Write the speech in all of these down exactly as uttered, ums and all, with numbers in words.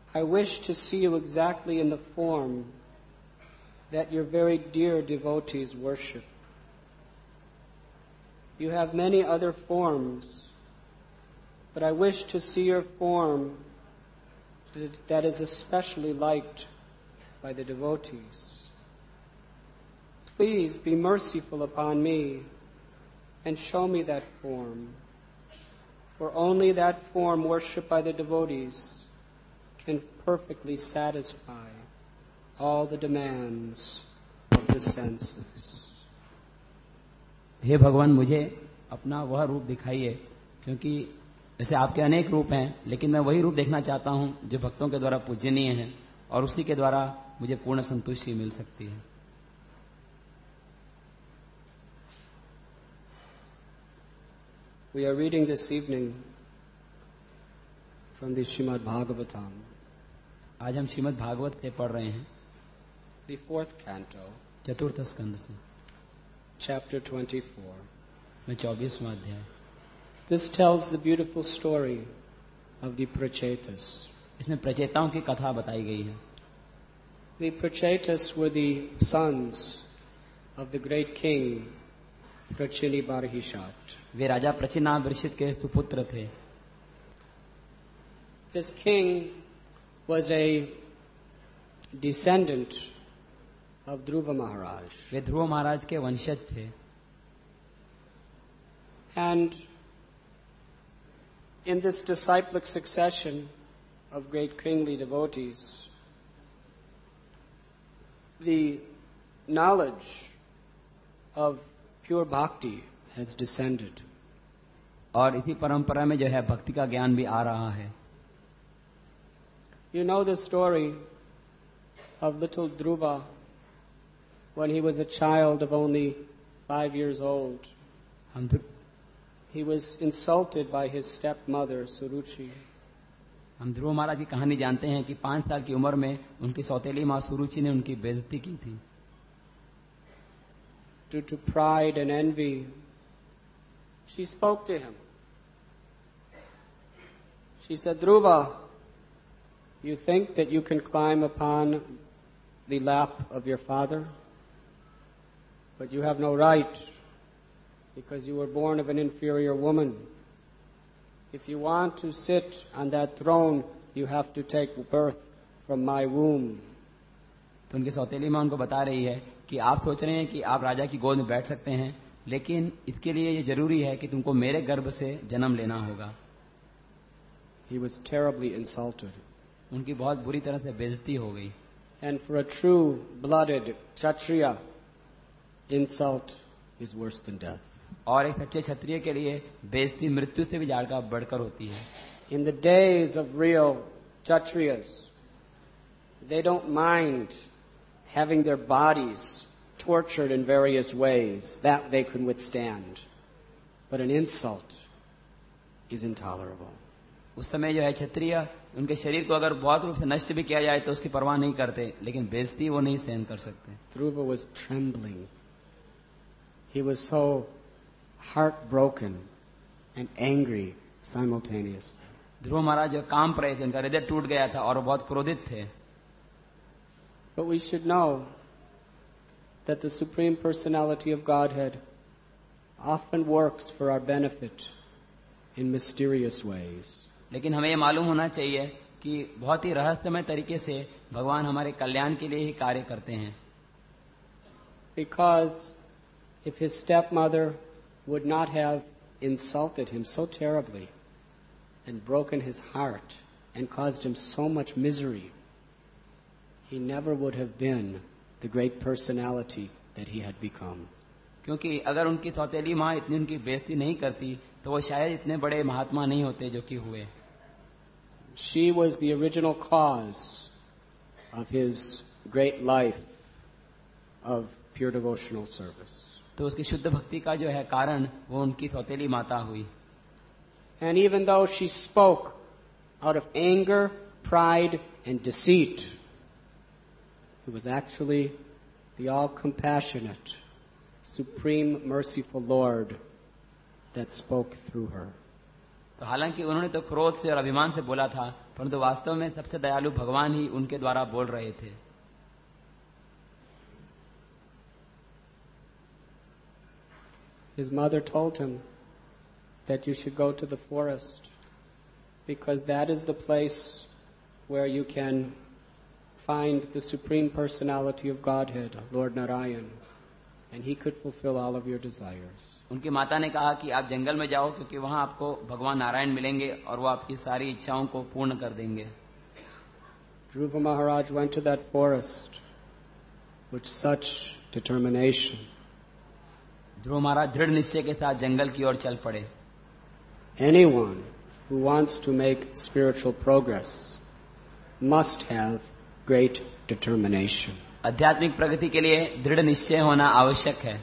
I wish to see you exactly in the form that your very dear devotees worship. You have many other forms, but I wish to see your form that is especially liked by the devotees. Please be merciful upon me and show me that form, for only that form worshipped by the devotees can perfectly satisfy all the demands of the senses. हे भगवान, मुझे अपना वह रूप दिखाइए, क्योंकि ऐसे आपके अनेक रूप हैं, लेकिन मैं वही रूप देखना चाहता हूं जो भक्तों के द्वारा पूजनीय है और उसी के द्वारा मुझे पूर्ण संतुष्टि मिल सकती है. We are reading this evening from the Srimad Bhagavatam. आज हम श्रीमद् भागवत से पढ़ रहे हैं, the fourth canto, चतुर्थ स्कंद से, chapter twenty-four. में चौबीसवां अध्याय. This tells the beautiful story of the Prachetas. इसमें प्रचेताओं की कथा बताई गई है. The Prachetas were the sons of the great king Prachini Barhishat. वे राजा प्रचिना वृषित के सुपुत्र थे. This king was a descendant of Dhruva Maharaj. वे ध्रुव महाराज के वंशज थे. And in this disciplic succession of great kingly devotees, the knowledge of pure bhakti has descended. और इसी परंपरा में जो है भक्ति का ज्ञान भी आ रहा है. You know the story of little Dhruva when he was a child of only five years old. हम He was insulted by his stepmother Suruchi. हम ध्रुव महाराज की कहानी जानते हैं कि पांच साल की उम्र में उनकी सौतेली माँ सुरुचि ने उनकी बेइज्जती की थी. Due to pride and envy, she spoke to him. She said, Dhruva, you think that you can climb upon the lap of your father, but you have no right because you were born of an inferior woman. If you want to sit on that throne, you have to take birth from my womb. तो उनकी सौतेली माँ उनको बता रही है कि आप सोच रहे हैं कि आप राजा की गोद में बैठ सकते हैं, लेकिन इसके लिए ये जरूरी है कि तुमको मेरे गर्भ से जन्म लेना होगा. He was terribly insulted. उनकी बहुत बुरी तरह से बेइज्जती हो गई. And for a true-blooded Kshatriya, insult is worse than death. और एक सच्चे क्षत्रिय के लिए बेइज्जती मृत्यु से भी ज्यादा बढ़कर होती है. In the days of real Kshatriyas, they don't mind having their bodies tortured in various ways. That they can withstand. But an insult is intolerable. उस समय जो है क्षत्रिय उनके शरीर को अगर बहुत रूप से नष्ट भी किया जाए तो उसकी परवाह नहीं करते, लेकिन बेइज्जती वो नहीं सहन कर सकते. Dhruva was trembling. He was so heartbroken and angry simultaneously. ध्रुव महाराज जो काम पर रहे थे, उनका हृदय टूट गया था और वो बहुत क्रोधित थे. But we should know that the Supreme Personality of Godhead often works for our benefit in mysterious ways. लेकिन हमें ये मालूम होना चाहिए कि बहुत ही रहस्यमय तरीके से भगवान हमारे कल्याण के लिए ही कार्य करते हैं. Because if his stepmother would not have insulted him so terribly and broken his heart and caused him so much misery, he never would have been the great personality that he had become. क्योंकि अगर उनकी सौतेली माँ इतनी उनकी बेइज्जती नहीं करती तो वो शायद इतने बड़े महात्मा नहीं होते जो कि हुए. She was the original cause of his great life of pure devotional service. तो उसकी शुद्ध भक्ति का जो है कारण वो उनकी सौतेली माता हुई. And even though she spoke out of anger, pride, and deceit, it was actually the all-compassionate, supreme, merciful Lord that spoke through her. तो हालांकि उन्होंने तो क्रोध से और अभिमान से बोला था, परंतु वास्तव में सबसे दयालु भगवान ही उनके द्वारा बोल रहे थे। His mother told him that you should go to the forest because that is the place where you can find the Supreme Personality of Godhead, Lord Narayan, and he could fulfill all of your desires. उनकी माता ने कहा कि आप जंगल में जाओ क्योंकि वहां आपको भगवान नारायण मिलेंगे और वो आपकी सारी इच्छाओं को पूर्ण कर देंगे। Dhruva Maharaj went to that forest with such determination. ध्रुव महाराज दृढ़ निश्चय के साथ जंगल की ओर चल पड़े। Anyone who wants to make spiritual progress must have great determination. आध्यात्मिक प्रगति के लिए दृढ़ निश्चय होना आवश्यक है।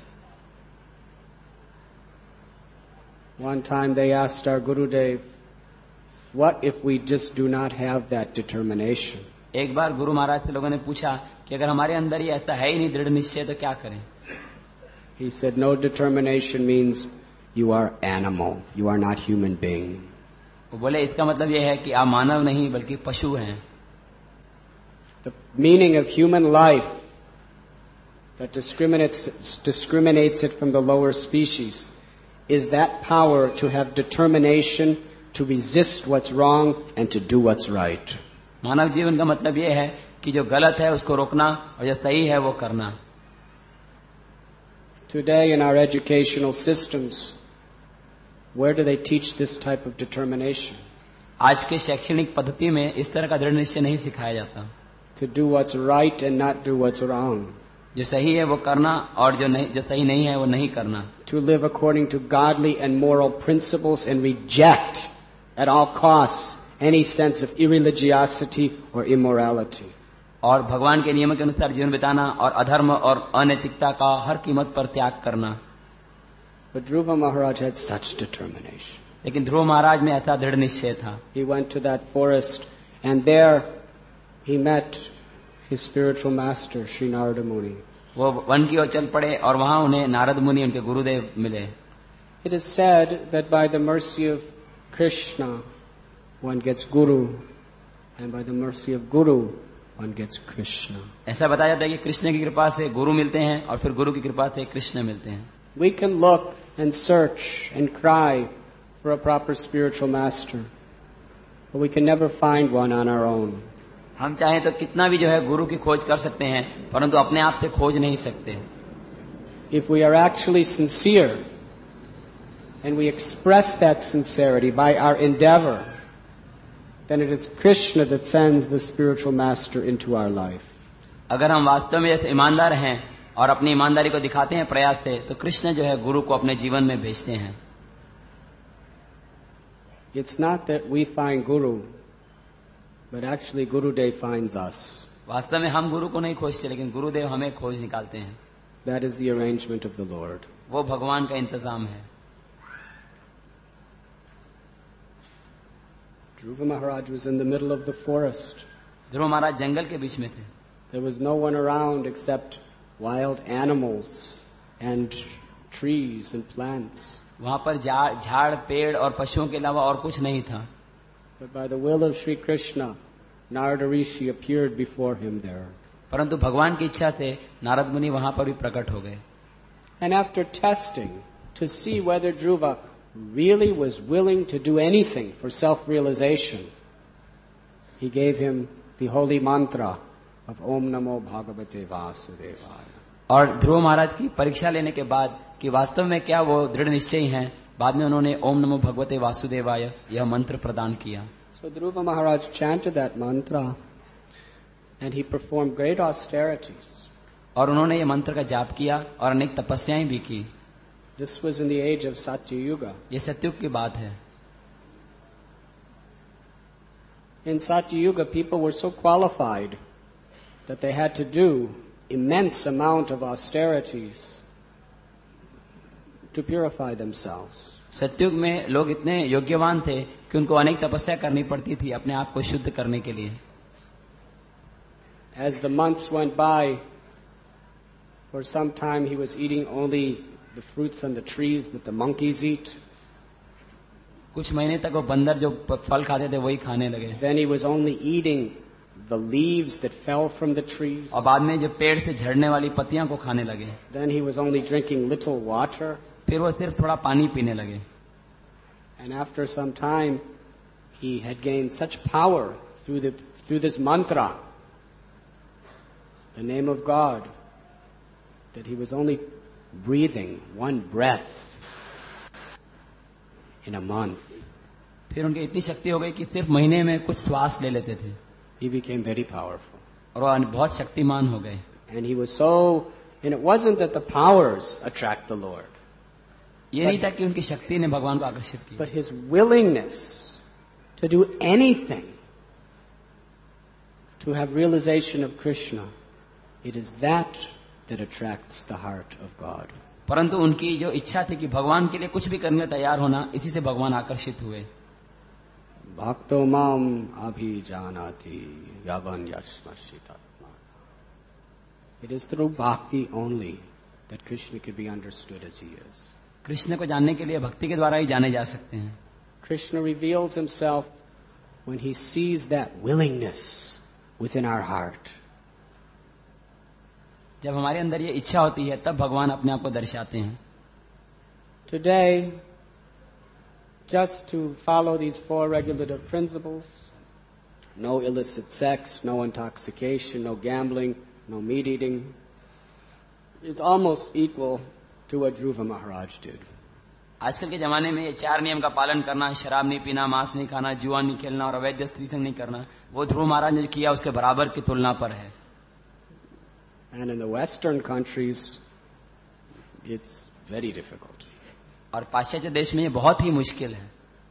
One time they asked our Gurudev, what if we just do not have that determination? एक बार गुरु महाराज से लोगों ने पूछा कि अगर हमारे अंदर ही ऐसा है ही नहीं दृढ़ निश्चय तो क्या करें? He said, no determination means you are animal, you are not human being. वो बोले इसका मतलब यह है कि आप मानव नहीं बल्कि पशु हैं। The meaning of human life that discriminates, discriminates it from the lower species is that power to have determination to resist what's wrong and to do what's right. मानव जीवन का मतलब यह है कि जो गलत है उसको रोकना और जो सही है वो करना। Today in our educational systems, where do they teach this type of determination? आज के शैक्षणिक पद्धति में इस तरह का दृढ़ निश्चय नहीं सिखाया जाता। To do what's right and not do what's wrong. जो सही है वो करना और जो नहीं जो सही नहीं है वो नहीं करना। To live according to godly and moral principles and reject at all costs any sense of irreligiosity or immorality. और भगवान के नियमों के अनुसार जीवन बिताना और अधर्म और अनैतिकता का हर कीमत पर त्याग करना। But Dhruva Maharaj had such determination. लेकिन ध्रुव महाराज में ऐसा दृढ़ निश्चय था। He went to that forest and there he met his spiritual master, Sri Narada Muni. वो वन की ओर चल पड़े और वहां उन्हें नारद मुनि उनके गुरुदेव मिले। It is said that by the mercy of Krishna one gets Guru and by the mercy of Guru one gets Krishna. ऐसा बताया जाता है कि कृष्ण की कृपा से गुरु मिलते हैं और फिर गुरु की कृपा से कृष्ण मिलते हैं। We can look and search and cry for a proper spiritual master, but we can never find one on our own. हम चाहें तो कितना भी जो है गुरु की खोज कर सकते हैं परंतु अपने आप से खोज नहीं सकते। If we are actually sincere and we express that sincerity by our endeavor, then it is Krishna that sends the spiritual master into our life. अगर हम वास्तव में जैसे ईमानदार हैं और अपनी ईमानदारी को दिखाते हैं प्रयास से तो कृष्ण जो है गुरु को अपने जीवन में भेजते हैं। It's not that we find Guru, but actually Gurudev finds us. वास्तव में हम गुरु को नहीं खोजते लेकिन गुरुदेव हमें खोज निकालते हैं। That is the arrangement of the Lord. वो भगवान का इंतजाम है। Dhruva Maharaj was in the middle of the forest. ध्रुव महाराज जंगल के बीच में थे। There was no one around except wild animals and trees and plants. वहां पर झाड़ पेड़ और पशुओं के अलावा और कुछ नहीं था। But by the will of Sri Krishna, Narada Rishi appeared before him there. परंतु भगवान की इच्छा से नारद मुनि वहां पर भी प्रकट हो गए। And after testing to see whether Dhruva really was willing to do anything for self-realization, he gave him the holy mantra of Om Namo Bhagavate Vasudevaya. और ध्रुव महाराज की परीक्षा लेने के बाद कि वास्तव में क्या वो दृढ़ निश्चयी हैं, बाद में उन्होंने ओम नमो भगवते वासुदेवाय यह मंत्र प्रदान किया। So Dhruva Maharaj chanted that mantra and he performed great austerities. और उन्होंने ये मंत्र का जाप किया और अनेक तपस्याएं भी की। This was in the age of Satya Yuga. ये सत्युग की बात है। In Satya Yuga, people were so qualified that they had to do immense amount of austerities to purify themselves. सत्युग में लोग इतने योग्यवान थे कि उनको अनेक तपस्या करनी पड़ती थी अपने आप को शुद्ध करने के लिए। As the months went by, for some time he was eating only the fruits on the trees that the monkeys eat. कुछ महीने तक वो बंदर जो फल खाते थे वही खाने लगे. Then he was only eating the leaves that fell from the trees. और बाद में जो पेड़ से झड़ने वाली पत्तियां को खाने लगे. Then he was only drinking little water. फिर वो सिर्फ थोड़ा पानी पीने लगे. And after some time, he had gained such power through the through this mantra, the name of God, that he was only breathing one breath in a month. फिर उनकी इतनी शक्ति हो गई कि सिर्फ महीने में कुछ श्वास ले लेते थे. He became very powerful. और वो बहुत शक्तिमान हो गए. And he was so, and it wasn't that the powers attract the Lord. ये नहीं था कि उनकी शक्ति ने भगवान को आकर्षित किया. But his willingness to do anything to have realization of Krishna, it is that that attracts the heart of God. परंतु उनकी जो इच्छा थी कि भगवान के लिए कुछ भी करने तैयार होना, इसी से भगवान आकर्षित हुए. भक्तो माम अभिजानाति यावन यस्मश्चितात्मा. It is through bhakti only that Krishna can be understood as he is. Krishna को जानने के लिए भक्ति के द्वारा ही जाने जा सकते हैं. Krishna reveals himself when he sees that willingness within our heart. जब हमारे अंदर ये इच्छा होती है तब भगवान अपने आप को दर्शाते हैं. Today, just to follow these four regulative principles, no illicit sex, no intoxication, no gambling, no meat eating, is almost equal to what Dhruva Maharaj did. आजकल के जमाने में ये चार नियम का पालन करना, शराब नहीं पीना, मांस नहीं खाना, जुआ नहीं खेलना और अवैध स्त्री संग नहीं करना, वो ध्रुव महाराज ने किया उसके बराबर की तुलना पर है. And in the Western countries, it's very difficult. और पाश्चात्य देश में ये बहुत ही मुश्किल है.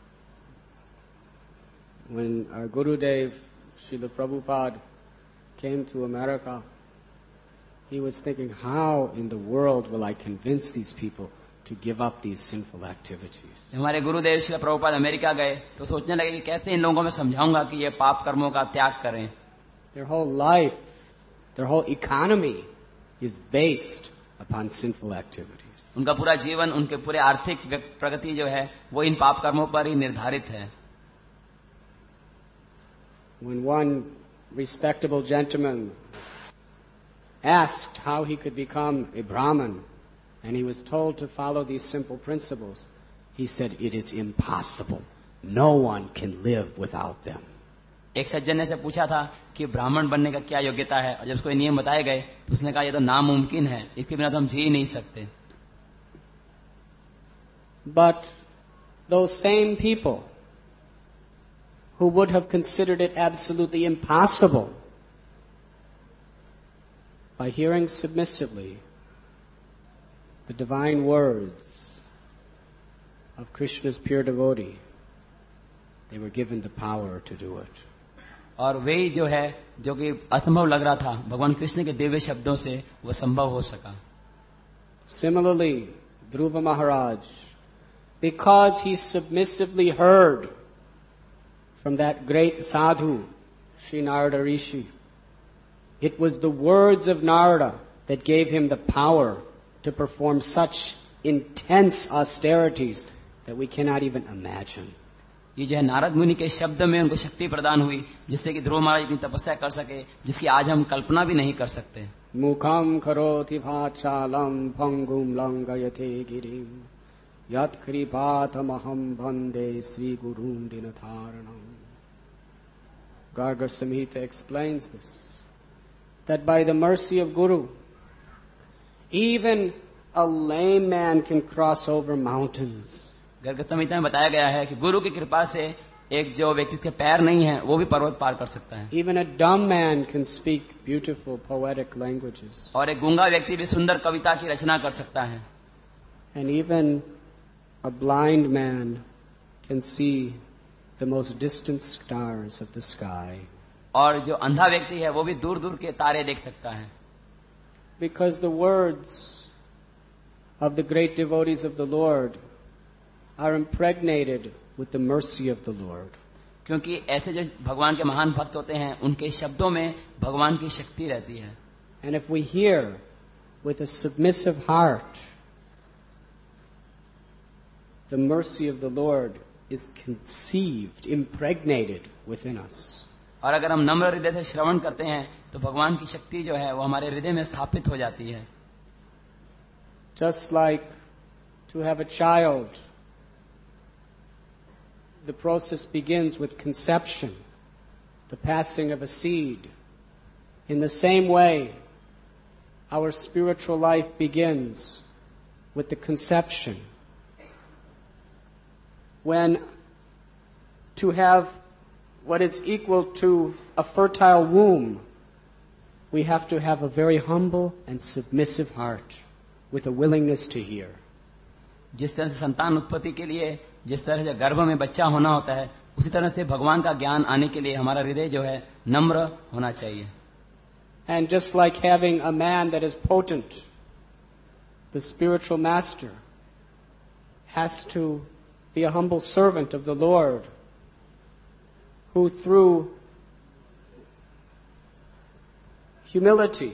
When our Gurudev, Srila Prabhupada, came to America, he was thinking, how in the world will I convince these people to give up these sinful activities? हमारे गुरुदेव Shri Prabhupada America गए तो सोचने लगे कि कैसे इन लोगों को मैं समझाऊंगा कि ये पाप कर्मों का त्याग करें. Their whole life, their whole economy is based upon sinful activities. उनका पूरा जीवन, उनके पूरे आर्थिक प्रगति जो है वो इन पाप कर्मों पर ही निर्धारित है. When one respectable gentleman asked how he could become a Brahmin, and he was told to follow these simple principles, he said, it is impossible. No one can live without them. एक सज्जन ने से पूछा था कि ब्राह्मण बनने का क्या योग्यता है, और जब उसको ये नियम बताए गए तो उसने कहा ये तो नामुमकिन है, इसके बिना तो हम जी ही नहीं सकते. But those same people who would have considered it absolutely impossible, by hearing submissively the divine words of Krishna's pure devotee, they were given the power to do it. और वही जो है जो कि असंभव लग रहा था, भगवान कृष्ण के दिव्य शब्दों से वो संभव हो सका. Similarly, Dhruva Maharaj, because he submissively heard from that great sadhu, Sri Narada Rishi, it was the words of Narada that gave him the power to perform such intense austerities that we cannot even imagine. ये जो है नारद मुनि के शब्द में उनको शक्ति प्रदान हुई जिससे कि ध्रुव महाराज इतनी तपस्या कर सके जिसकी आज हम कल्पना भी नहीं कर सकते. मुखम करोति भाचालम भंगुम लंघयते गिरिम यत् कृपातमहं वन्दे श्री गुरुं दिनधारणं. Garga Samhita explains this, that by the mercy of Guru, even a lame man can cross over mountains. Garg संहिता में बताया गया है कि गुरु की कृपा से एक जो व्यक्ति के पैर नहीं है वो भी पर्वत पार कर सकता है. Even a dumb man can speak beautiful poetic languages. और एक गूंगा व्यक्ति भी सुंदर कविता की रचना कर सकता है. And even a blind man can see the most distant stars of the sky. और जो अंधा व्यक्ति है वो भी दूर दूर के तारे देख सकता है. Because the words of the great devotees of the Lord are impregnated with the mercy of the Lord. क्योंकि ऐसे जो भगवान के महान भक्त होते हैं उनके शब्दों में भगवान की शक्ति रहती है. And if we hear with a submissive heart the mercy of the Lord is conceived, impregnated within us. और अगर हम नम्र हृदय से श्रवण करते हैं तो भगवान की शक्ति जो है वो हमारे हृदय में स्थापित हो जाती है. Just like to have a child, the process begins with conception, the passing of a seed. In the same way, our spiritual life begins with the conception. When to have what is equal to a fertile womb, we have to have a very humble and submissive heart with a willingness to hear. जिस तरह से संतान उत्पत्ति के लिए जिस तरह से गर्भ में बच्चा होना होता है, उसी तरह से भगवान का ज्ञान आने के लिए हमारा हृदय जो है नम्र होना चाहिए. And just like having a man that is potent, the spiritual master has to be a humble servant of the Lord, who through humility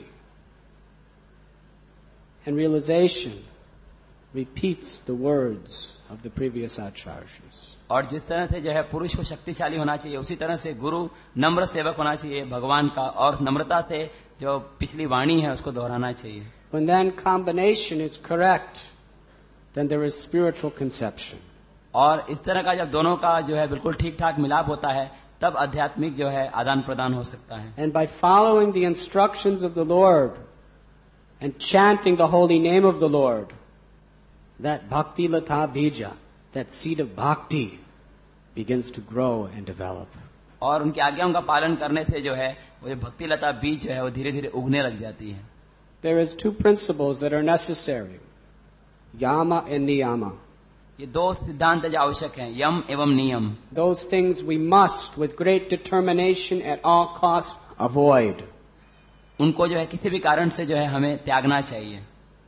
and realization repeats the words of the previous acharyas. और जिस तरह से जो है पुरुष को शक्तिशाली होना चाहिए, उसी तरह से गुरु नम्र सेवक होना चाहिए भगवान का, और नम्रता से जो पिछली वाणी है उसको दोहराना चाहिए. When then combination is correct, then there is spiritual conception. और इस तरह का जब दोनों का जो है बिल्कुल ठीक ठाक मिलाप होता है, तब आध्यात्मिक जो है आदान प्रदान हो सकता है. And by following the instructions of the Lord and chanting the holy name of the Lord, that bhakti lata bija, that seed of bhakti, begins to grow and develop. और उनकी आज्ञाओं का पालन करने से जो है वो जो भक्ति लता बीज जो है वो धीरे धीरे उगने लग जाती है. There is two principles that are necessary, yama and niyama. ये दो सिद्धांत जो आवश्यक हैं, यम एवं नियम. Those things we must, with great determination at all costs, avoid. उनको जो है किसी भी कारण से जो है हमें त्यागना चाहिए.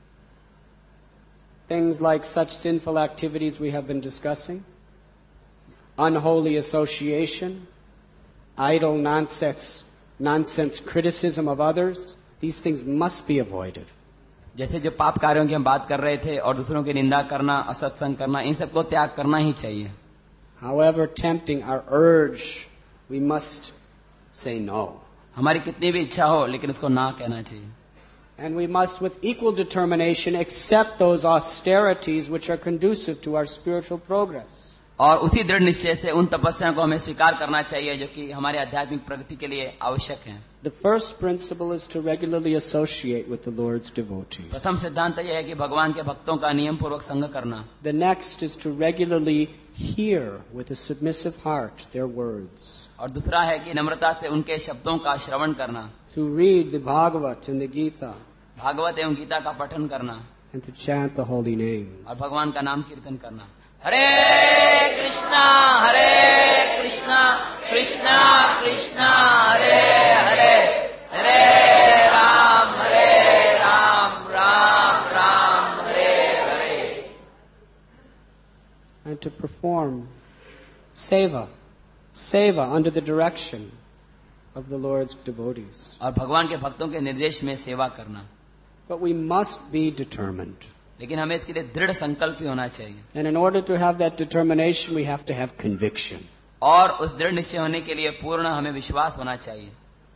Things like such sinful activities we have been discussing, unholy association, idle nonsense, nonsense criticism of others, these things must be avoided. जैसे जो पाप कार्यों की हम बात कर रहे थे, और दूसरों की निंदा करना, असत्संग करना, इन सबको त्याग करना ही चाहिए. However tempting our urge, we must say no. हमारी कितनी भी इच्छा हो, लेकिन उसको ना कहना चाहिए. And we must with equal determination accept those austerities which are conducive to our spiritual progress. और उसी दृढ़ निश्चय से उन तपस्याओं को हमें स्वीकार करना चाहिए जो कि हमारे आध्यात्मिक प्रगति के लिए आवश्यक हैं. The first principle is to regularly associate with the Lord's devotees. प्रथम सिद्धांत यह है कि भगवान के भक्तों का नियम पूर्वक संग करना. The next is to regularly hear with a submissive heart their words. और दूसरा है कि नम्रता से उनके शब्दों का श्रवण करना. To read the Bhagavad and the Gita. Bhagavat एवं गीता का पठन करना. And to chant the holy name. और भगवान का नाम कीर्तन करना. हरे कृष्णा हरे कृष्णा कृष्णा कृष्णा हरे हरे, हरे राम हरे Ram Ram Ram Hare Hare. And to perform seva, seva under the direction of the Lord's devotees. और भगवान के भक्तों के निर्देश में सेवा करना. But we must be determined. लेकिन हमें इसके लिए दृढ़ संकल्प ही होना चाहिए. And in order to have that determination, we have to have conviction. और उस दृढ़ निश्चय होने के लिए पूर्ण हमें विश्वास होना चाहिए.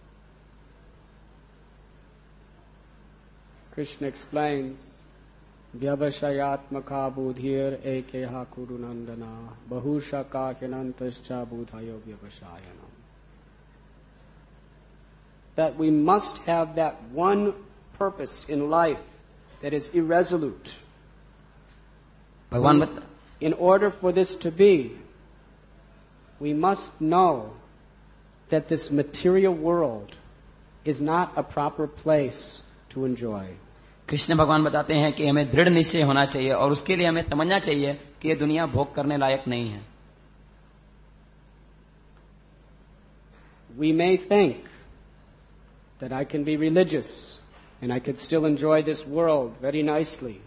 Krishna explains, Vyavashayatmaka budhir ekeha kurunandana bahushaka hinantascha budhayo vyavashayanam. That we must have that one purpose in life that is irresolute. भगवान बता In order for this to be, we must know that this material world is not a proper place to enjoy. Krishna भगवान बताते हैं कि हमें दृढ़ निश्चय होना चाहिए, और उसके लिए हमें समझना चाहिए कि ये दुनिया भोग करने लायक नहीं है. We may think that I can be religious and I could still enjoy this world very nicely.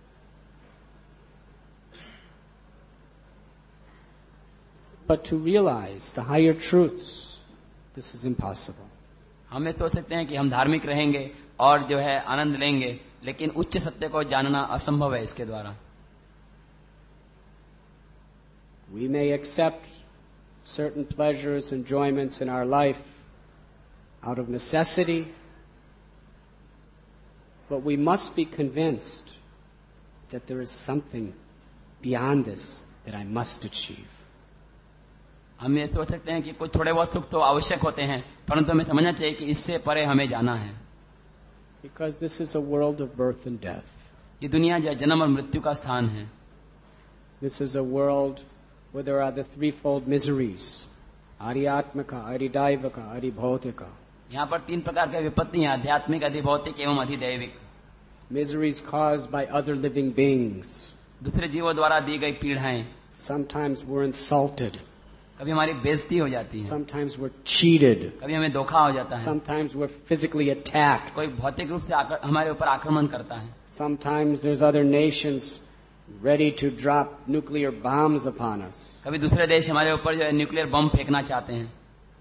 But to realize the higher truths, this is impossible. हमें सोच सकते हैं कि हम धार्मिक रहेंगे और जो है आनंद लेंगे, लेकिन उच्च सत्य को जानना असंभव है इसके द्वारा. We may accept certain pleasures, enjoyments in our life out of necessity, but we must be convinced that there is something beyond this that I must achieve. हम ये सोच सकते हैं कि कुछ थोड़े बहुत सुख तो आवश्यक होते हैं, परंतु हमें समझना चाहिए कि इससे परे हमें जाना है. Because this is a world of birth and death. ये दुनिया जो है जन्म और मृत्यु का स्थान है. This is a world where there are the threefold miseries: Ariyatmaka, Aridaivaka, Aribhautika. यहाँ पर तीन प्रकार के विपत्ति हैं, आध्यात्मिक, अधिभौतिक एवं अधिदैविक. Miseries caused by other living beings. दूसरे जीवों द्वारा दी गई पीड़ाएं. Sometimes we're insulted. कभी हमारी बेइज्जती हो जाती है. Sometimes we're cheated. कभी हमें धोखा हो जाता है. Sometimes we're physically attacked. कोई भौतिक रूप से आकर, हमारे ऊपर आक्रमण करता है. Sometimes there's other nations ready to drop nuclear bombs upon us. कभी दूसरे देश हमारे ऊपर जो है न्यूक्लियर बम फेंकना चाहते हैं.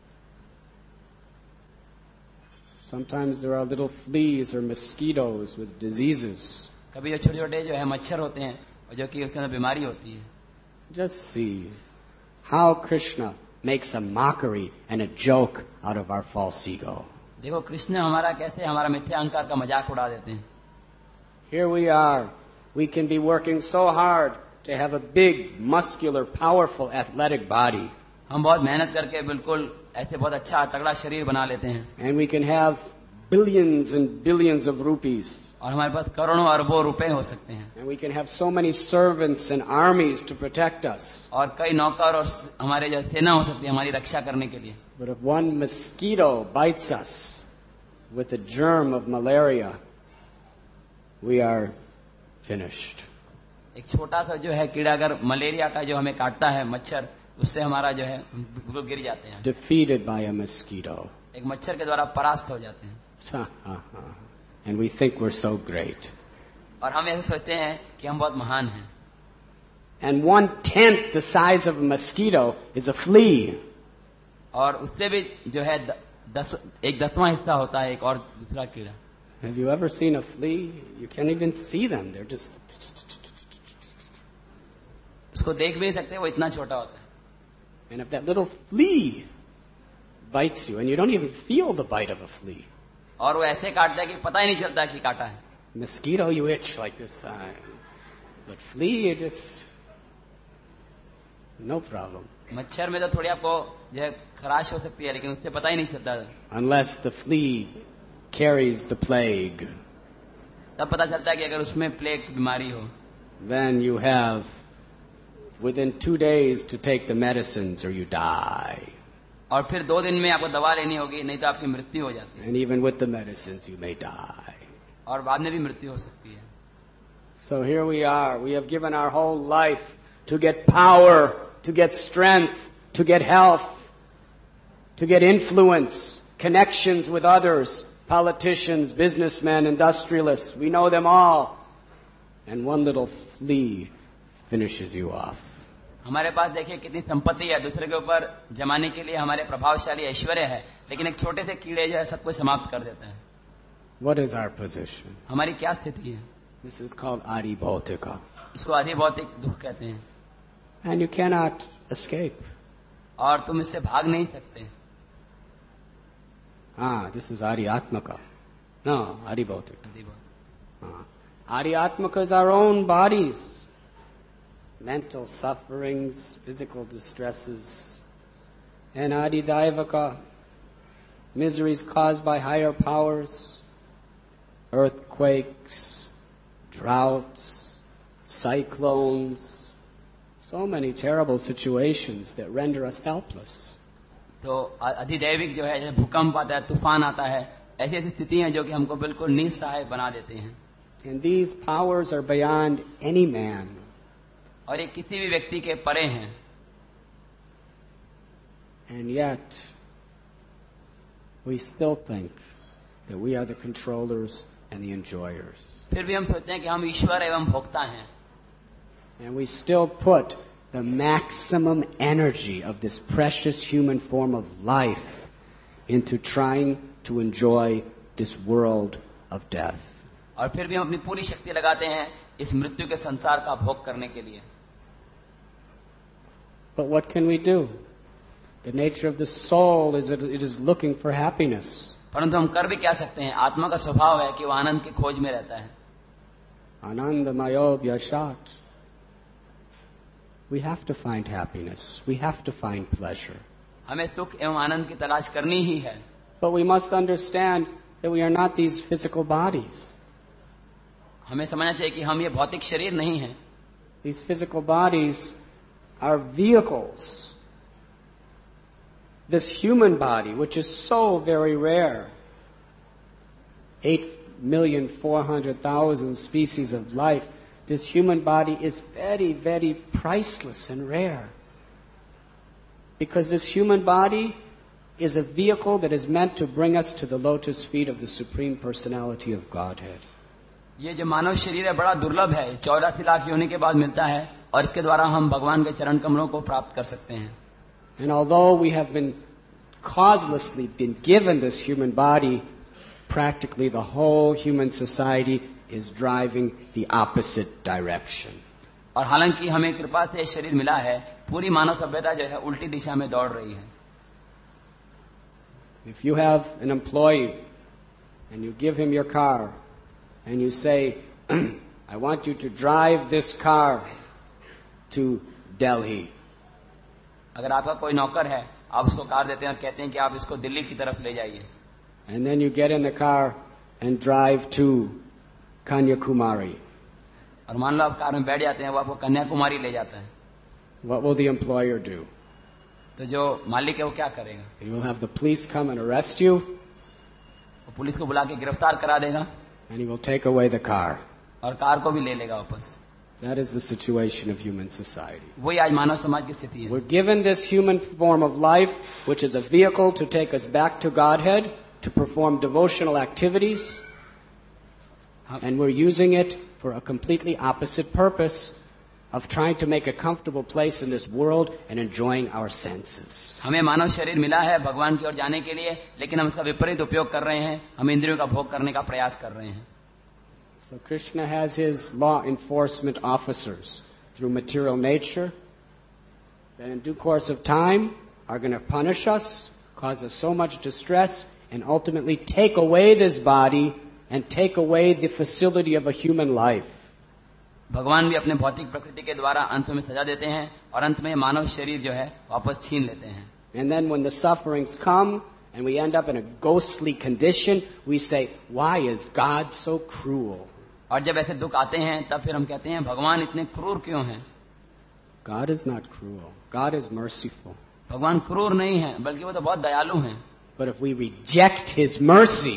Sometimes there are little fleas or mosquitoes with diseases. कभी जो छोटे छोटे जो है मच्छर होते हैं और जो कि उसके अंदर बीमारी होती है. Just see how Krishna makes a mockery and a joke out of our false ego. देखो कृष्ण हमारा कैसे हमारा मिथ्या अहंकार का मजाक उड़ा देते हैं. Here we are. We can be working so hard to have a big, muscular, powerful, athletic body. हम बहुत मेहनत करके बिल्कुल ऐसे बहुत अच्छा तगड़ा शरीर बना लेते हैं. And we can have billions and billions of rupees. और हमारे पास करोड़ों अरबों रुपए हो सकते हैं. And we can have so many servants and armies to protect us. और कई नौकर और हमारे जो सेना हो सकती है हमारी रक्षा करने के लिए. But if one mosquito bites us with the germ of malaria, we are finished. एक छोटा सा जो है कीड़ा अगर मलेरिया का जो हमें काटता है मच्छर, उससे हमारा जो है बिल्कुल गिर जाते हैं. Defeated by a mosquito. एक मच्छर के द्वारा परास्त हो जाते हैं. And we think we're so great. और हम ऐसे सोचते हैं कि हम बहुत महान हैं. And one tenth the size of a mosquito is a flea. और उससे भी जो है दस एक दसवां हिस्सा होता है एक और दूसरा कीड़ा. Have you ever seen a flea? You can't even see them. They're just. उसको देख भी नहीं सकते, वो इतना छोटा होता है. And if that little flea bites you, and you don't even feel the bite of a flea. और वो ऐसे काटता है कि पता ही नहीं चलता कि काटा है. Mosquito, you itch like this. Uh, but flea, you just no problem. मच्छर में तो थोड़ी आपको जो है खराश हो सकती है, लेकिन उससे पता ही नहीं चलता. Unless the flea carries the plague. तब पता चलता है कि अगर उसमें प्लेग बीमारी हो. Then you have within two days to take the medicines or you die. और फिर दो दिन में आपको दवा लेनी होगी, नहीं तो आपकी मृत्यु हो जाती है. And even with the medicines you may die. और बाद में भी मृत्यु हो सकती है. So here we are. We have given our whole life to get power, to get strength, to get health, to get influence, connections with others, politicians, businessmen, industrialists. We know them all. And one little flea finishes you off. हमारे पास देखिए कितनी संपत्ति है, दूसरे के ऊपर जमाने के लिए हमारे प्रभावशाली ऐश्वर्य है, लेकिन एक छोटे से कीड़े जो है सब कुछ समाप्त कर देता है. What is our position? हमारी क्या स्थिति है? This is called Adibhautika. इसको अधिभौतिक दुख कहते हैं. And you cannot escape. और तुम इससे भाग नहीं सकते. Ah, this is Ariyatmaka. No, Adibhautika. अधिभौतिक. Ah. Ariyatmaka is our own bodies. Mental sufferings, physical distresses. And Adidaivaka, miseries caused by higher powers, earthquakes, droughts, cyclones, so many terrible situations that render us helpless. तो अधिदैविक जो है जैसे भूकंप आता है, तूफान आता है, ऐसी ऐसी स्थिति हैं जो कि हमको बिल्कुल निस्सहाय बना देते हैं. And these powers are beyond any man. और ये किसी भी व्यक्ति के परे हैं. And yet, we still think that we are the controllers and the enjoyers. फिर भी हम सोचते हैं कि हम ईश्वर एवं भोक्ता हैं. And we still put the maximum energy of this precious human form of life into trying to enjoy this world of death. और फिर भी हम अपनी पूरी शक्ति लगाते हैं इस मृत्यु के संसार का भोग करने के लिए. But what can we do? The nature of the soul is that it is looking for happiness. परंतु हम कर भी क्या सकते हैं? आत्मा का स्वभाव है कि वो आनंद की खोज में रहता है. Anandamayo Vyashat. We have to find happiness. We have to find pleasure. हमें सुख एवं आनंद की तलाश करनी ही है. But we must understand that we are not these physical bodies. हमें समझना चाहिए कि हम ये भौतिक शरीर नहीं हैं. These physical bodies are vehicles. This human body, which is so very rare, eight million four hundred thousand species of life, this human body is very, very priceless and rare. Because this human body is a vehicle that is meant to bring us to the lotus feet of the Supreme Personality of Godhead. ये जो मानव शरीर है बड़ा दुर्लभ है. चौरासी लाख योनि के बाद मिलता है और इसके द्वारा हम भगवान के चरण कमलों को प्राप्त कर सकते हैं. And although we have been causelessly been given this human body, practically the whole human society is driving the opposite direction. और हालांकि हमें कृपा से शरीर मिला है, पूरी मानव सभ्यता जो है उल्टी दिशा में दौड़ रही है. If you have an employee and you give him your car and you say, I want you to drive this car to Delhi. अगर आपका कोई नौकर है, आप उसको कार देते हैं और कहते हैं कि आप इसको दिल्ली की तरफ ले जाइए. And then you get in the car and drive to Kanyakumari. और मान लो आप कार में बैठ जाते हैं, वो आपको कन्याकुमारी ले जाता है. What will the employer do? तो जो मालिक है वो क्या करेगा? He will have the police come and arrest you. वो पुलिस को बुला के गिरफ्तार करा देगा. And he will take away the car. और कार को भी ले लेगा वापस. That is the situation of human society. वही आज मानव समाज की स्थिति है. We're given this human form of life, which is a vehicle to take us back to Godhead, to perform devotional activities, and we're using it for a completely opposite purpose of trying to make a comfortable place in this world and enjoying our senses. हमें मानव शरीर मिला है भगवान की ओर जाने के लिए, लेकिन हम इसका विपरीत उपयोग कर रहे हैं. हम इंद्रियों का भोग करने का प्रयास कर रहे हैं. So Krishna has his law enforcement officers through material nature that in due course of time are going to punish us, cause us so much distress, and ultimately take away this body and take away the facility of a human life. भगवान भी अपने भौतिक प्रकृति के द्वारा अंत में सजा देते हैं और अंत में मानव शरीर जो है वापस छीन लेते हैं. And then when the sufferings come and we end up in a ghostly condition, we say, why is God so cruel? और जब ऐसे दुख आते हैं तब फिर हम कहते हैं भगवान इतने क्रूर क्यों हैं? God is not cruel. God is merciful. भगवान क्रूर नहीं है, बल्कि वो तो बहुत दयालु हैं. But if we reject his mercy,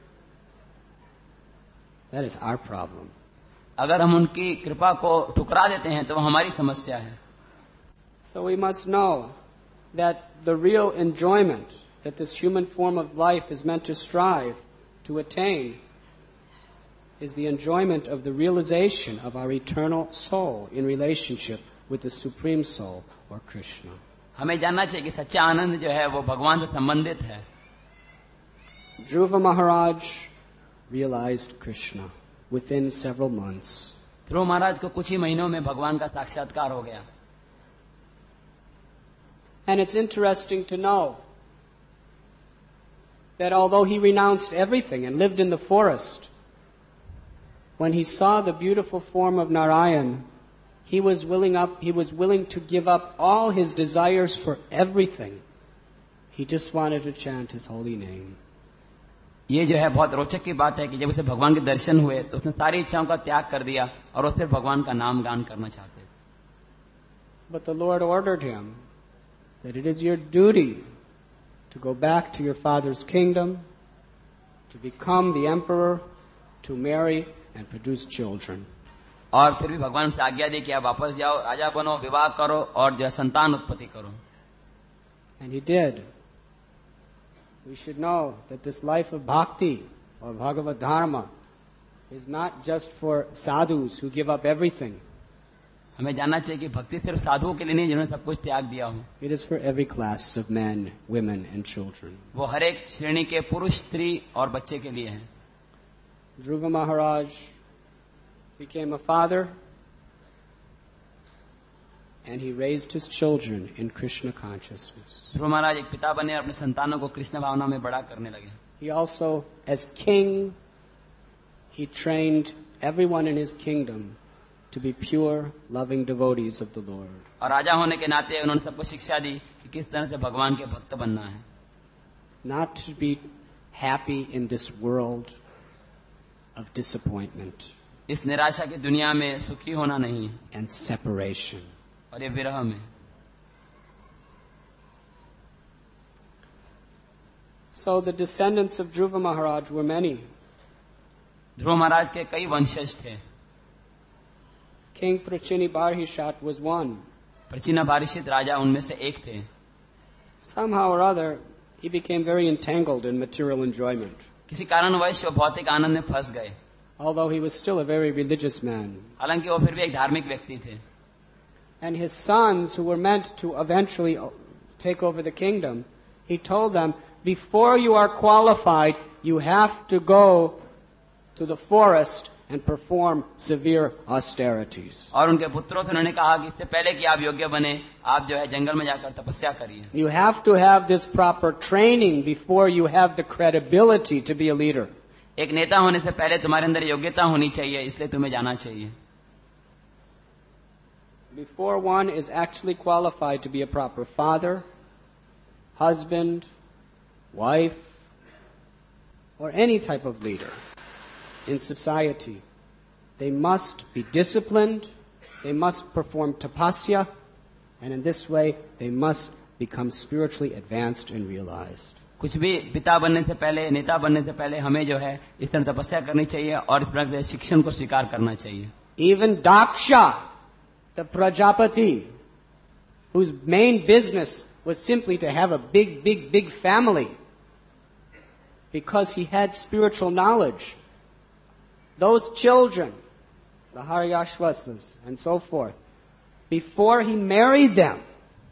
that is our problem. अगर हम उनकी कृपा को ठुकरा देते हैं तो वो हमारी समस्या है. So we must know that the real enjoyment that this human form of life is meant to strive to attain is the enjoyment of the realization of our eternal soul in relationship with the Supreme Soul or Krishna. हमें जानना चाहिए कि सच्चा आनंद जो है वो भगवान से संबंधित है. Dhruva Maharaj realized Krishna within several months. ध्रुव महाराज को कुछ ही महीनों में भगवान का साक्षात्कार हो गया. And it's interesting to know that although he renounced everything and lived in the forest, when he saw the beautiful form of Narayan, he was willing up, he was willing to give up all his desires for everything. He just wanted to chant his holy name. ये जो है बहुत रोचक की बात है कि जब उसे भगवान के दर्शन हुए तो उसने सारी इच्छाओं का त्याग कर दिया और वो सिर्फ भगवान का नाम गान करना चाहते थे. But the Lord ordered him that it is your duty to go back to your father's kingdom, to become the emperor, to marry and produce children. और फिर भी भगवान से आज्ञा दी कि आप वापस जाओ, राजा बनो, विवाह करो और जो है संतान उत्पत्ति करो. And he did. We should know that this life of bhakti or Bhagavad Dharma is not just for sadhus who give up everything. हमें जानना चाहिए कि भक्ति सिर्फ साधुओं के लिए नहीं जिन्होंने सब कुछ त्याग दिया हो. It is for every class of men, women and children. वो हर एक श्रेणी के पुरुष, स्त्री और बच्चे के लिए है. Dhruva Maharaj became a father and he raised his children in Krishna consciousness. ध्रुव महाराज एक पिता बने और अपने संतानों को कृष्ण भावना में बड़ा करने लगे. He also, as king, he trained everyone in his kingdom to be pure, loving devotees of the Lord. और राजा होने के नाते उन्होंने सबको शिक्षा दी कि किस तरह से भगवान के भक्त बनना है. Not to be happy in this world of disappointment इस निराशा की दुनिया में सुखी होना नहीं है. and separation. और ये विरह में. So the descendants of Dhruva Maharaj were many. ध्रुव महाराज के कई वंशज थे. King Prachini Barhishat was one. प्रचीना बारिशित राजा उनमें से एक थे. Somehow or other, he became very entangled in material enjoyment, किसी कारणवश वो भौतिक आनंद में फंस गए. although he was still a very religious man. हालांकि वो फिर भी एक धार्मिक व्यक्ति थे. And his sons, who were meant to eventually take over the kingdom, he told them, before you are qualified, you have to go to the forest and perform severe austerities. और उनके पुत्रों से उन्होंने कहा कि इससे पहले कि आप योग्य बने, आप जो है जंगल में जाकर तपस्या करिए. You have to have this proper training before you have the credibility to be a leader. एक नेता होने से पहले तुम्हारे अंदर योग्यता होनी चाहिए, इसलिए तुम्हें जाना चाहिए. Before one is actually qualified to be a proper father, husband, wife, or any type of leader in society, they must be disciplined, they must perform tapasya, and in this way they must become spiritually advanced and realized. कुछ भी पिता बनने से पहले, नेता बनने से पहले हमें जो है इस तरह तपस्या करनी चाहिए और इस प्रकार से शिक्षण को स्वीकार करना चाहिए. Even Daksha, the Prajapati, whose main business was simply to have a big, big, big family, because he had spiritual knowledge, those children, the Haryashvasas and so forth, before he married them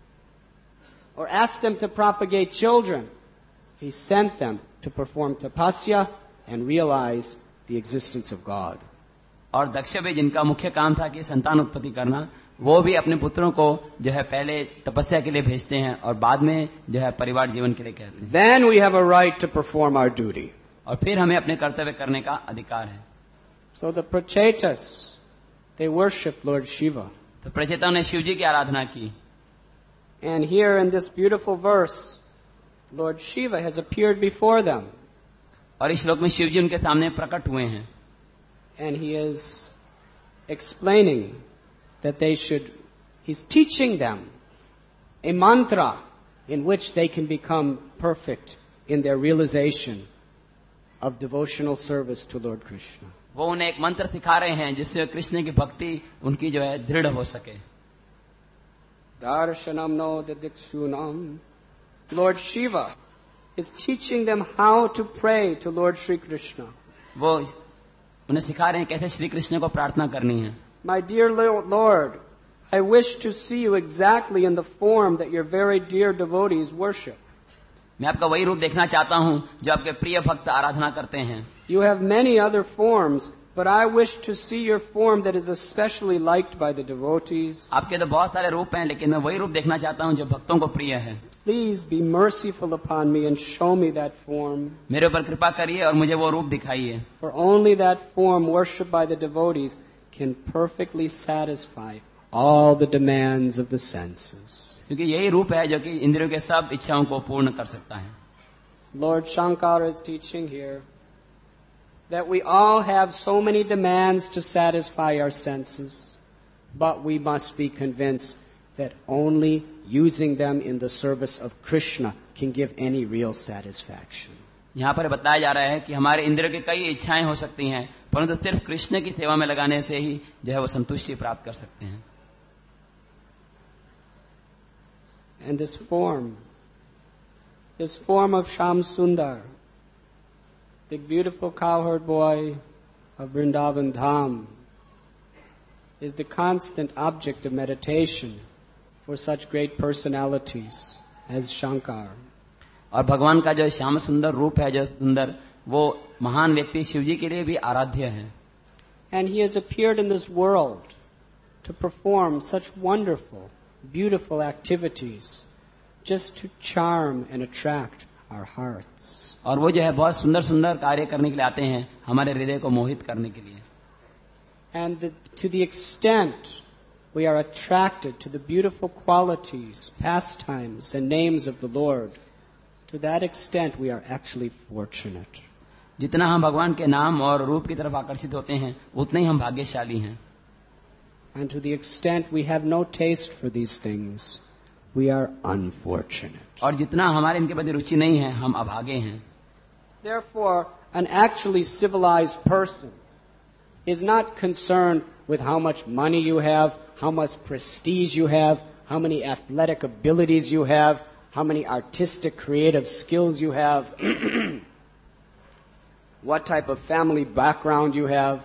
or asked them to propagate children, he sent them to perform tapasya and realize the existence of God. और दक्ष भी जिनका मुख्य काम था कि संतान उत्पत्ति करना, वो भी अपने पुत्रों को जो है पहले तपस्या के लिए भेजते हैं और बाद में जो है परिवार जीवन के लिए कहते हैं. Then we have a right to perform our duty. और फिर हमें अपने कर्तव्य करने का अधिकार है. So the Prachetas, they worship Lord Shiva. तो प्रचेताओं ने शिव जी की आराधना की. And here in this beautiful verse, Lord Shiva has appeared before them. और इस श्लोक में शिव जी उनके सामने प्रकट हुए हैं. And he is explaining that they should, he's teaching them a mantra in which they can become perfect in their realization of devotional service to Lord Krishna. वो उन्हें एक मंत्र सिखा रहे हैं जिससे कृष्ण की भक्ति उनकी जो है दृढ़ हो सके. Darshanam no didikshunam. Lord Shiva is teaching them how to pray to Lord Shri Krishna. वो उन्हें सिखा रहे हैं कैसे श्री कृष्ण को प्रार्थना करनी है. My dear Lord, I wish to see you exactly in the form that your very dear devotees worship. मैं आपका वही रूप देखना चाहता हूं जो आपके प्रिय भक्त आराधना करते हैं. You have many other forms, but I wish to see your form that is especially liked by the devotees. आपके तो बहुत सारे रूप हैं, लेकिन मैं वही रूप देखना चाहता हूं जो भक्तों को प्रिय है. Please be merciful upon me and show me that form. मेरे ऊपर कृपा करिए और मुझे वो रूप दिखाइए. For only that form worshipped by the devotees can perfectly satisfy all the demands of the senses. क्योंकि यही रूप है जो कि इंद्रियों के सब इच्छाओं को पूर्ण कर सकता है. Lord Shankara is teaching here that we all have so many demands to satisfy our senses, but we must be convinced that only using them in the service of Krishna can give any real satisfaction. यहाँ पर बताया जा रहा है कि हमारे इंद्रियों की कई इच्छाएं हो सकती हैं, परंतु सिर्फ कृष्ण की सेवा में लगाने से ही जो है वो संतुष्टि प्राप्त कर सकते हैं. And this form, this form of Sham Sundar, the beautiful cowherd boy of Vrindavan Dham, is the constant object of meditation for such great personalities as Shankar. और भगवान का जो श्याम सुंदर रूप है, जो सुंदर, वो महान व्यक्ति शिव जी के लिए भी आराध्य है. And he has appeared in this world to perform such wonderful, beautiful activities just to charm and attract our hearts. और वो जो है बहुत सुंदर सुंदर कार्य करने के लिए आते हैं, हमारे हृदय को मोहित करने के लिए. And the, to the extent we are attracted to the beautiful qualities, pastimes, and names of the Lord, to that extent we are actually fortunate. जितना हम भगवान के नाम और रूप की तरफ आकर्षित होते हैं, उतने ही हम भाग्यशाली हैं. And to the extent we have no taste for these things, we are unfortunate. और जितना हमारे इनके प्रति रुचि नहीं है, हम अभागे हैं. Therefore, an actually civilized person is not concerned with how much money you have, how much prestige you have, how many athletic abilities you have, how many artistic creative skills you have, what type of family background you have.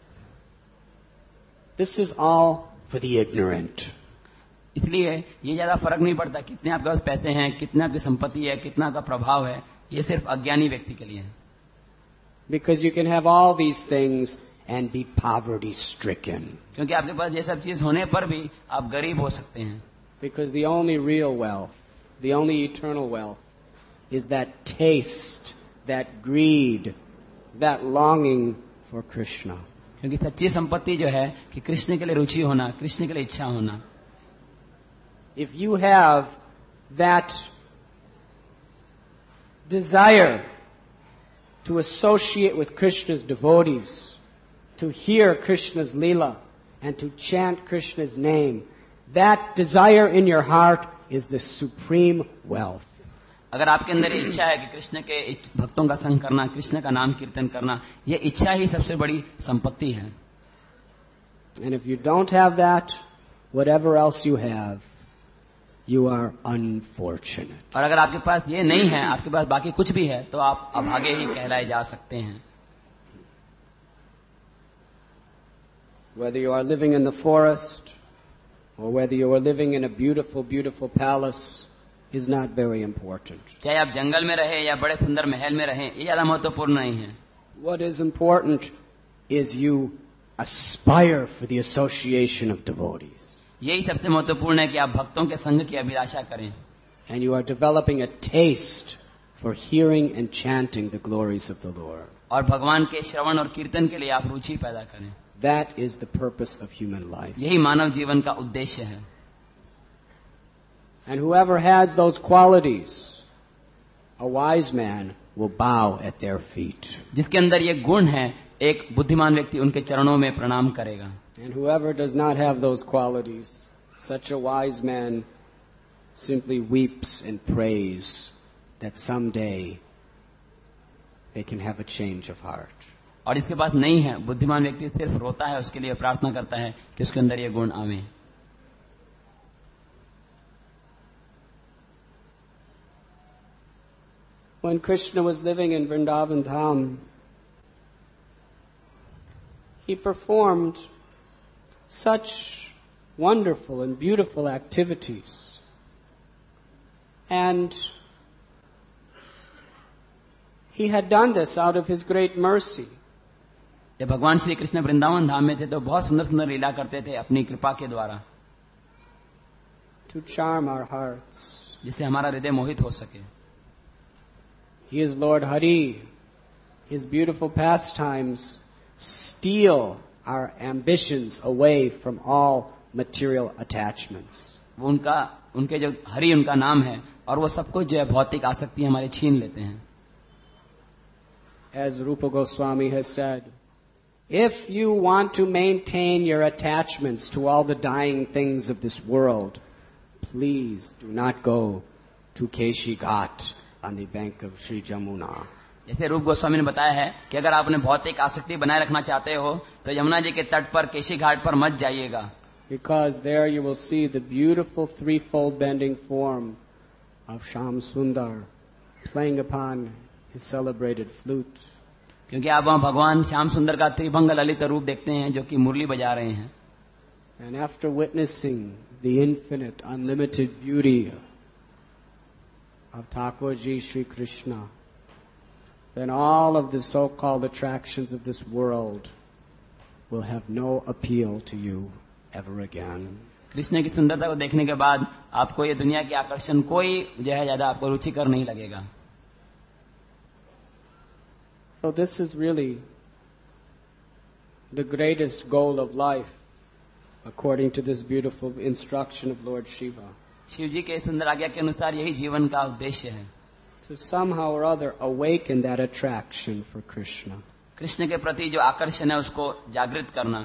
This is all for the ignorant. इसलिए ये ज्यादा फर्क नहीं पड़ता कितने आपके पास पैसे हैं, कितना आपकी संपत्ति है, कितना आपका प्रभाव है. ये सिर्फ अज्ञानी व्यक्ति के लिए है. Because you can have all these things and be poverty stricken. क्योंकि आपके पास ये सब चीज होने पर भी आप गरीब हो सकते हैं. Because the only real wealth, the only eternal wealth, is that taste, that greed, that longing for Krishna. क्योंकि सच्ची संपत्ति जो है कि कृष्ण के लिए रुचि होना, कृष्ण के लिए इच्छा होना. If you have that desire to associate with Krishna's devotees, to hear Krishna's Leela, and to chant Krishna's name, that desire in your heart is the supreme wealth. अगर आपके अंदर ये इच्छा है कि कृष्ण के भक्तों का संग करना, कृष्ण का नाम कीर्तन करना, ये इच्छा ही सबसे बड़ी संपत्ति है. And if you don't have that, whatever else you have, you are unfortunate. और अगर आपके पास ये नहीं है, आपके पास बाकी कुछ भी है, तो आप अभागे ही कहलाए जा सकते हैं. Whether you are living in the forest or whether you are living in a beautiful, beautiful palace is not very important. चाहे आप जंगल में रहे या बड़े सुंदर महल में रहे, ये ज्यादा महत्वपूर्ण नहीं है. What is important is you aspire for the association of devotees. यही सबसे महत्वपूर्ण है कि आप भक्तों के संग की अभिलाषा करें. And you are developing a taste for hearing and chanting the glories of the Lord. और भगवान के श्रवण और कीर्तन के लिए आप रुचि पैदा करें. That is the purpose of human life. यही मानव जीवन का उद्देश्य है. And whoever has those qualities, a wise man will bow at their feet. जिसके अंदर ये गुण है, एक बुद्धिमान व्यक्ति उनके चरणों में प्रणाम करेगा. And whoever does not have those qualities, such a wise man simply weeps and prays that someday they can have a change of heart. और इसके पास नहीं है, बुद्धिमान व्यक्ति सिर्फ रोता है, उसके लिए प्रार्थना करता है कि उसके अंदर ये गुण आवे. When Krishna was living in Vrindavan Dham, he performed such wonderful and beautiful activities. And he had done this out of his great mercy. जब भगवान श्री कृष्ण वृंदावन धाम में थे तो बहुत सुंदर सुंदर लीला करते थे अपनी कृपा के द्वारा, to charm our hearts. जिससे हमारा हृदय मोहित हो सके. He is Lord Hari. His beautiful pastimes steal our ambitions away from all material attachments. वो उनका उनके जो हरि उनका नाम है और वो सब कुछ जो है भौतिक आसक्ति हमारे छीन लेते हैं. As Rupa Goswami has said, if you want to maintain your attachments to all the dying things of this world, please do not go to Keshi Ghat on the bank of Sri Jamuna. जैसे रूप गोस्वामी ने बताया है कि अगर आप अपने भौतिक आसक्ति बनाए रखना चाहते हो तो यमुना जी के तट पर केशी घाट पर मत जाइएगा. Because there you will see the beautiful threefold bending form of Sham Sundar playing upon his celebrated flute. क्योंकि आप वहां भगवान श्याम सुंदर का त्रिभंग ललित रूप देखते हैं जो कि मुरली बजा रहे हैं. And after witnessing the infinite, unlimited beauty of Thakurji Sri Krishna, then all of the so-called attractions of this world will have no appeal to you ever again. Krishna की सुंदरता को देखने के बाद आपको ये दुनिया के आकर्षण कोई जो है ज्यादा आपको रुचिकर नहीं लगेगा. So this is really the greatest goal of life, according to this beautiful instruction of Lord Shiva. Shiv जी के सुंदर आज्ञा के अनुसार यही जीवन का उद्देश्य है. To somehow or other awaken that attraction for Krishna. Krishna के प्रति जो आकर्षण है उसको जागृत करना.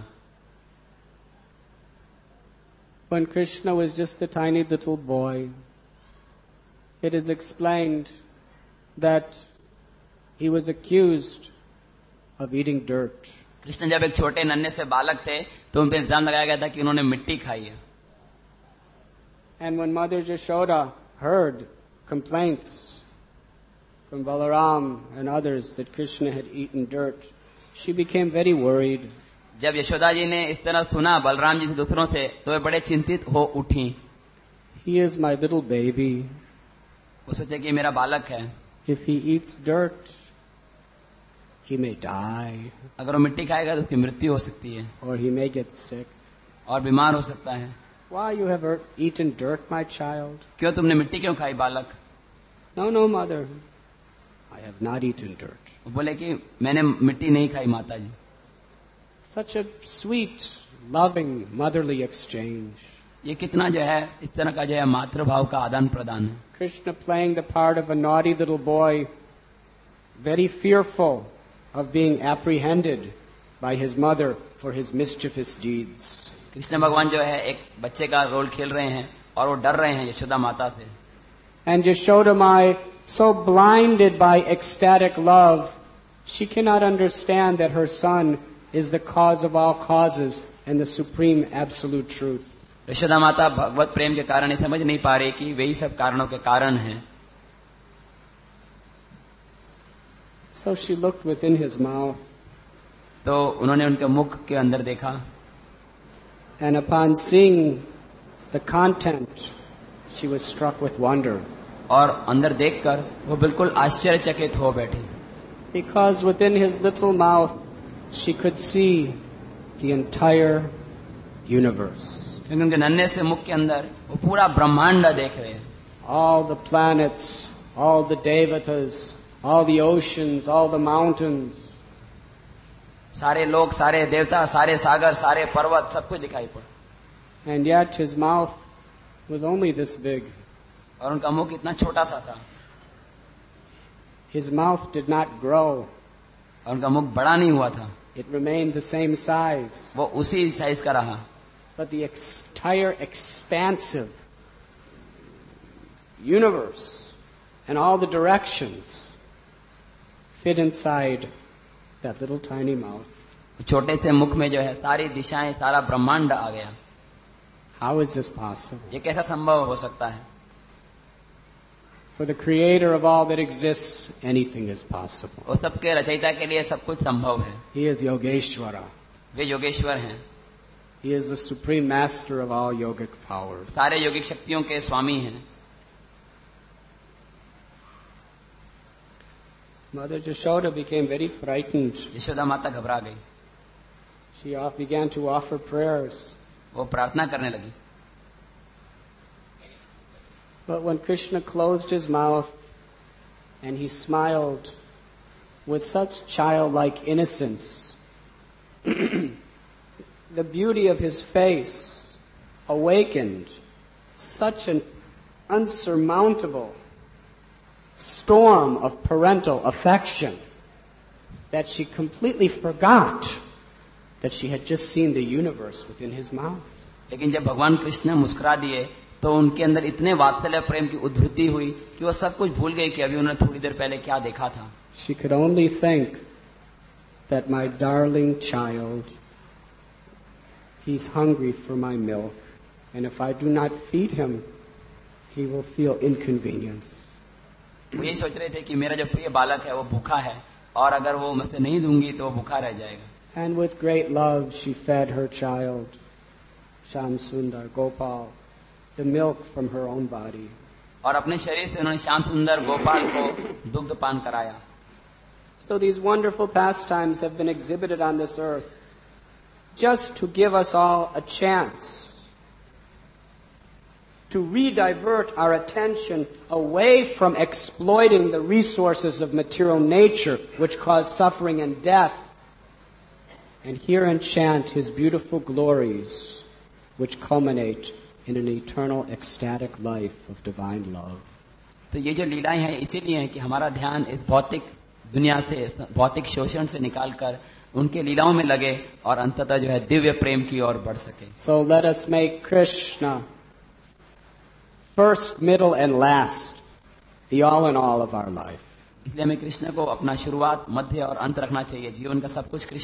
When Krishna was just a tiny little boy, it is explained that he was accused of eating dirt. Krishna जब एक छोटे नन्हे से बालक थे तो उन पर इल्जाम लगाया गया था कि उन्होंने मिट्टी खाई है. And when Mother Yashoda heard complaints from Balaram and others that Krishna had eaten dirt, she became very worried. जब यशोदा जी ने इस तरह सुना बलराम जी से दूसरों से तो वे बड़े चिंतित हो उठी. He is my little baby. वो सोचे कि मेरा बालक है. If he eats dirt, he may die. अगर वो मिट्टी खाएगा तो उसकी मृत्यु हो सकती है. Or he may get sick. और बीमार हो सकता है. Why you have eaten dirt, my child? क्यों तुमने मिट्टी क्यों खाई बालक? No, no, mother. I have not eaten dirt. वो बोले कि मैंने मिट्टी नहीं खाई माता जी. Such a sweet, loving, motherly exchange. ये कितना जो है इस तरह का जो है मातृभाव का आदान प्रदान है. Krishna playing the part of a naughty little boy, very fearful of being apprehended by his mother for his mischievous deeds. Krishna भगवान जो है एक बच्चे का रोल खेल रहे हैं और वो डर रहे हैं यशोदा माता से. And Yashoda Mai, so blinded by ecstatic love, she cannot understand that her son is the cause of all causes and the supreme absolute truth. Yashoda माता भगवत प्रेम के कारण समझ नहीं पा रही कि वे ही सब कारणों के कारण हैं. So she looked within his mouth. तो उन्होंने उनके मुख के अंदर देखा. And upon seeing the content, she was struck with wonder. और अंदर देखकर वो बिल्कुल आश्चर्यचकित हो बैठी. Because within his little mouth, she could see the entire universe. क्योंकि उनके नन्हे से मुख के अंदर वो पूरा ब्रह्मांड देख रहे हैं. All the planets, all the devatas, all the oceans, all the mountains. सारे लोग, सारे देवता, सारे सागर, सारे पर्वत सब कुछ दिखाई पड़ा. And yet his mouth was only this big. और उनका मुख इतना छोटा सा था. His mouth did not grow. और उनका मुख बड़ा नहीं हुआ था. It remained the same size. वो उसी साइज का रहा. But the entire expansive universe and all the directions fit inside that little tiny mouth. छोटे से मुख में जो है सारी दिशाएं, सारा ब्रह्मांड आ गया. How is this possible? ये कैसा संभव हो सकता है? For the creator of all that exists, anything is possible. वो सबके रचयिता के लिए सब कुछ संभव है. He is Yogeshwara. वे योगेश्वर हैं. He is the supreme master of all yogic powers. सारे योगिक शक्तियों के स्वामी हैं. Mother Yashoda became very frightened. Yashoda माता घबरा गई. She began to offer prayers. वो प्रार्थना करने लगी. But when Krishna closed his mouth and he smiled with such childlike innocence, the beauty of his face awakened such an unsurmountable storm of parental affection that she completely forgot that she had just seen the universe within his mouth. लेकिन जब भगवान कृष्ण मुस्कुरा दिए तो उनके अंदर इतने वात्सल्य प्रेम की उद्भूति हुई कि वो सब कुछ भूल गई कि अभी उन्होंने थोड़ी देर पहले क्या देखा था. She could only think that my darling child, he's hungry for my milk, and if I do not feed him, he will feel inconvenience. वो यही सोच रहे थे कि मेरा जो प्रिय बालक है वो भूखा है और अगर वो मुझसे नहीं दूंगी तो वो भूखा रह जाएगा. And with great love she fed her child, Sham Sundar Gopal, the milk from her own body. और अपने शरीर से उन्होंने श्याम सुंदर गोपाल को दुग्ध पान कराया. So these wonderful pastimes have been exhibited on this earth just to give us all a chance to redivert our attention away from exploiting the resources of material nature which cause suffering and death, and here enchant His beautiful glories which culminate in an eternal ecstatic life of divine love. तो ये जो लीलाएं हैं इसीलिए हैं कि हमारा ध्यान इस भौतिक दुनिया से, भौतिक शोषण से निकालकर उनके लीलाओं में लगे और अंततः जो है दिव्य प्रेम की ओर बढ़ सके. So let us make Krishna first, middle, and last, the all in all of our life. इसलिए हमें कृष्ण को अपना शुरुआत, मध्य और अंत रखना चाहिए. जीवन का सब कुछ कृष्ण